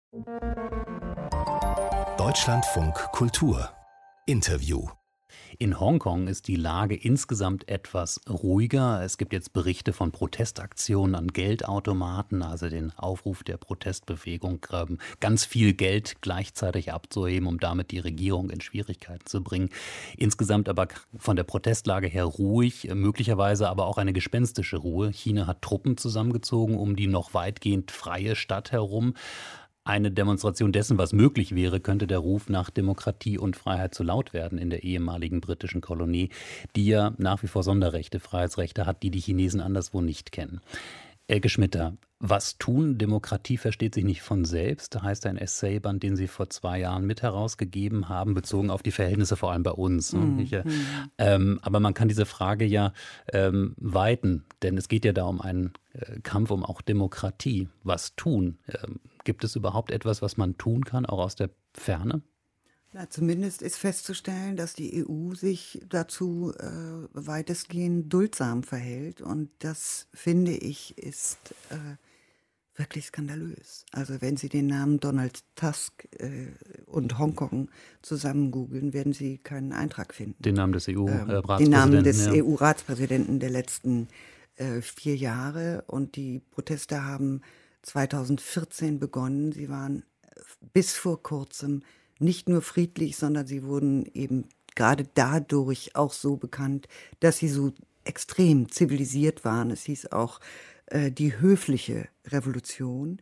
Deutschlandfunk Kultur Interview. In Hongkong ist die Lage insgesamt etwas ruhiger. Es gibt jetzt Berichte von Protestaktionen an Geldautomaten, also den Aufruf der Protestbewegung, ganz viel Geld gleichzeitig abzuheben, um damit die Regierung in Schwierigkeiten zu bringen. Insgesamt aber von der Protestlage her ruhig, möglicherweise aber auch eine gespenstische Ruhe. China hat Truppen zusammengezogen um die noch weitgehend freie Stadt herum. Eine Demonstration dessen, was möglich wäre, könnte der Ruf nach Demokratie und Freiheit zu laut werden in der ehemaligen britischen Kolonie, die ja nach wie vor Sonderrechte, Freiheitsrechte hat, die die Chinesen anderswo nicht kennen. Elke Schmitter, was tun? Demokratie versteht sich nicht von selbst. Da heißt ein Essayband, den Sie vor 2 Jahren mit herausgegeben haben, bezogen auf die Verhältnisse vor allem bei uns. Aber man kann diese Frage ja weiten, denn es geht ja da um einen Kampf um auch Demokratie. Was tun? Gibt es überhaupt etwas, was man tun kann, auch aus der Ferne? Na, zumindest ist festzustellen, dass die EU sich dazu weitestgehend duldsam verhält. Und das, finde ich, ist wirklich skandalös. Also wenn Sie den Namen Donald Tusk und Hongkong zusammen googeln, werden Sie keinen Eintrag finden. Den Namen des EU-Ratspräsidenten. Den Namen des EU-Ratspräsidenten der letzten 4 Jahre. Und die Proteste haben 2014 begonnen. Sie waren bis vor kurzem nicht nur friedlich, sondern sie wurden eben gerade dadurch auch so bekannt, dass sie so extrem zivilisiert waren. Es hieß auch die höfliche Revolution.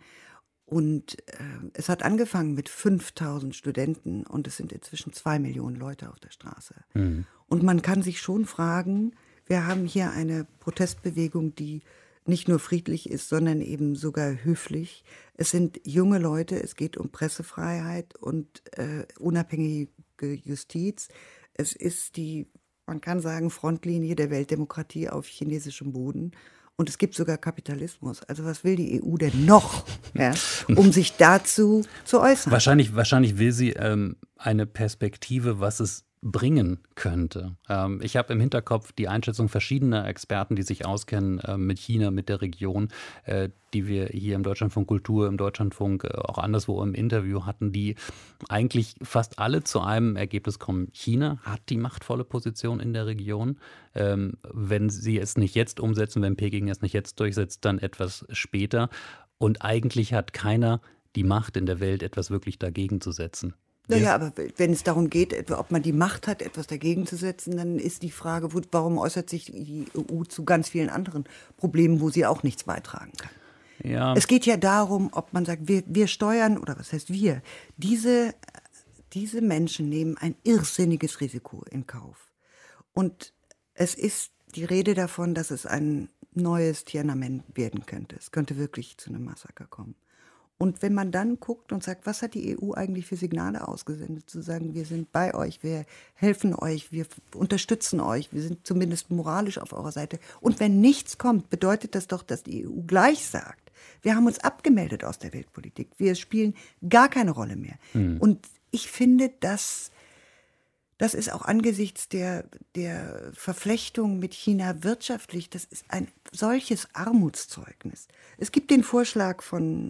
Und es hat angefangen mit 5.000 Studenten und es sind inzwischen 2 Millionen Leute auf der Straße. Mhm. Und man kann sich schon fragen, wir haben hier eine Protestbewegung, die nicht nur friedlich ist, sondern eben sogar höflich. Es sind junge Leute, es geht um Pressefreiheit und unabhängige Justiz. Es ist die, man kann sagen, Frontlinie der Weltdemokratie auf chinesischem Boden. Und es gibt sogar Kapitalismus. Also was will die EU denn noch, ja, um sich dazu zu äußern? Wahrscheinlich will sie eine Perspektive, was es bringen könnte. Ich habe im Hinterkopf die Einschätzung verschiedener Experten, die sich auskennen mit China, mit der Region, die wir hier im Deutschlandfunk Kultur, im Deutschlandfunk auch anderswo im Interview hatten, die eigentlich fast alle zu einem Ergebnis kommen. China hat die machtvolle Position in der Region. Wenn sie es nicht jetzt umsetzen, wenn Peking es nicht jetzt durchsetzt, dann etwas später. Und eigentlich hat keiner die Macht in der Welt, etwas wirklich dagegen zu setzen. Naja, aber wenn es darum geht, ob man die Macht hat, etwas dagegen zu setzen, dann ist die Frage, warum äußert sich die EU zu ganz vielen anderen Problemen, wo sie auch nichts beitragen kann. Ja. Es geht ja darum, ob man sagt, wir steuern, oder was heißt wir, diese Menschen nehmen ein irrsinniges Risiko in Kauf. Und es ist die Rede davon, dass es ein neues Tiananmen werden könnte. Es könnte wirklich zu einem Massaker kommen. Und wenn man dann guckt und sagt, was hat die EU eigentlich für Signale ausgesendet, zu sagen, wir sind bei euch, wir helfen euch, wir unterstützen euch, wir sind zumindest moralisch auf eurer Seite. Und wenn nichts kommt, bedeutet das doch, dass die EU gleich sagt, wir haben uns abgemeldet aus der Weltpolitik, wir spielen gar keine Rolle mehr. Und ich finde, das ist auch angesichts der Verflechtung mit China wirtschaftlich, das ist ein solches Armutszeugnis. Es gibt den Vorschlag von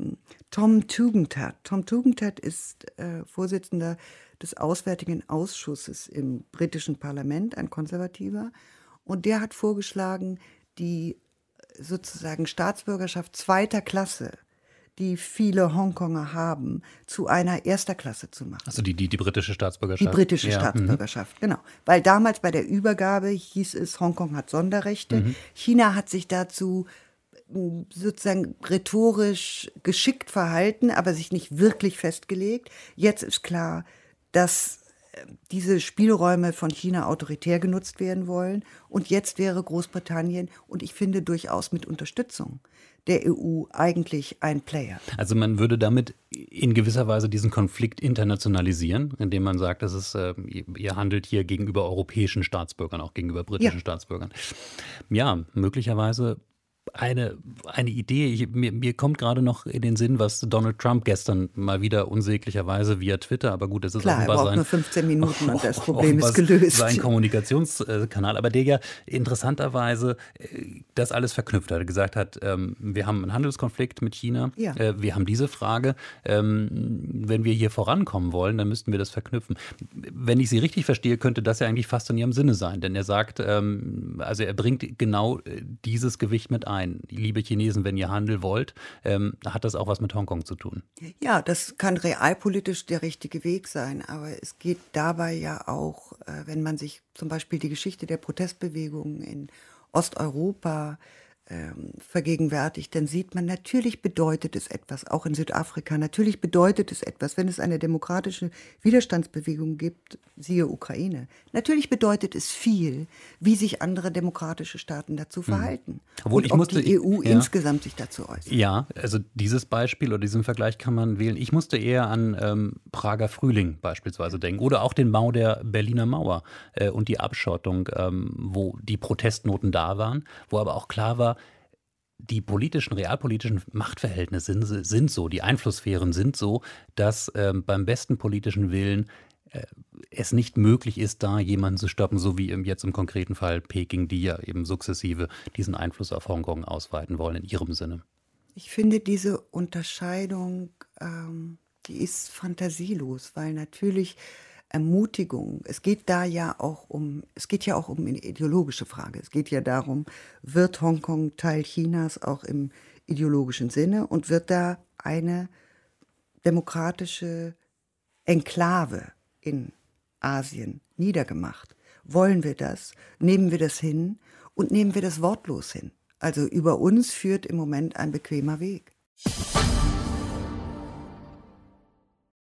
Tom Tugendhat. Tom Tugendhat ist Vorsitzender des Auswärtigen Ausschusses im britischen Parlament, ein Konservativer. Und der hat vorgeschlagen, die sozusagen Staatsbürgerschaft zweiter Klasse, die viele Hongkonger haben, zu einer erster Klasse zu machen. Also die britische Staatsbürgerschaft? Die britische Staatsbürgerschaft, genau. Weil damals bei der Übergabe hieß es, Hongkong hat Sonderrechte. China hat sich dazu sozusagen rhetorisch geschickt verhalten, aber sich nicht wirklich festgelegt. Jetzt ist klar, dass diese Spielräume von China autoritär genutzt werden wollen. Und jetzt wäre Großbritannien, und ich finde durchaus mit Unterstützung der EU, eigentlich ein Player. Also man würde damit in gewisser Weise diesen Konflikt internationalisieren, indem man sagt, dass es, ihr handelt hier gegenüber europäischen Staatsbürgern, auch gegenüber britischen Staatsbürgern. Ja, möglicherweise eine Idee. Mir kommt gerade noch in den Sinn, was Donald Trump gestern mal wieder unsäglicherweise via Twitter, aber gut, das ist klar, offenbar er braucht nur 15 Minuten und das Problem ist gelöst. Sein Kommunikationskanal, aber der ja interessanterweise das alles verknüpft hat. Er gesagt hat, wir haben einen Handelskonflikt mit China, ja. Wir haben diese Frage, wenn wir hier vorankommen wollen, dann müssten wir das verknüpfen. Wenn ich Sie richtig verstehe, könnte das ja eigentlich fast in Ihrem Sinne sein, denn er sagt, also er bringt genau dieses Gewicht mit ein. Liebe Chinesen, wenn ihr Handel wollt, hat das auch was mit Hongkong zu tun. Ja, das kann realpolitisch der richtige Weg sein, aber es geht dabei ja auch, wenn man sich zum Beispiel die Geschichte der Protestbewegungen in Osteuropa vergegenwärtigt, dann sieht man, natürlich bedeutet es etwas, auch in Südafrika, natürlich bedeutet es etwas, wenn es eine demokratische Widerstandsbewegung gibt, siehe Ukraine. Natürlich bedeutet es viel, wie sich andere demokratische Staaten dazu verhalten. Obwohl und die EU insgesamt sich dazu äußert. Ja, also dieses Beispiel oder diesen Vergleich kann man wählen. Ich musste eher an Prager Frühling beispielsweise denken oder auch den Bau der Berliner Mauer und die Abschottung, wo die Protestnoten da waren, wo aber auch klar war, die realpolitischen Machtverhältnisse sind so, die Einflusssphären sind so, dass beim besten politischen Willen es nicht möglich ist, da jemanden zu stoppen, so wie jetzt im konkreten Fall Peking, die ja eben sukzessive diesen Einfluss auf Hongkong ausweiten wollen in ihrem Sinne. Ich finde diese Unterscheidung, die ist fantasielos, weil natürlich Ermutigung, es geht ja auch um eine ideologische Frage. Es geht ja darum, wird Hongkong Teil Chinas auch im ideologischen Sinne und wird da eine demokratische Enklave in Asien niedergemacht? Wollen wir das? Nehmen wir das hin und nehmen wir das wortlos hin? Also über uns führt im Moment ein bequemer Weg.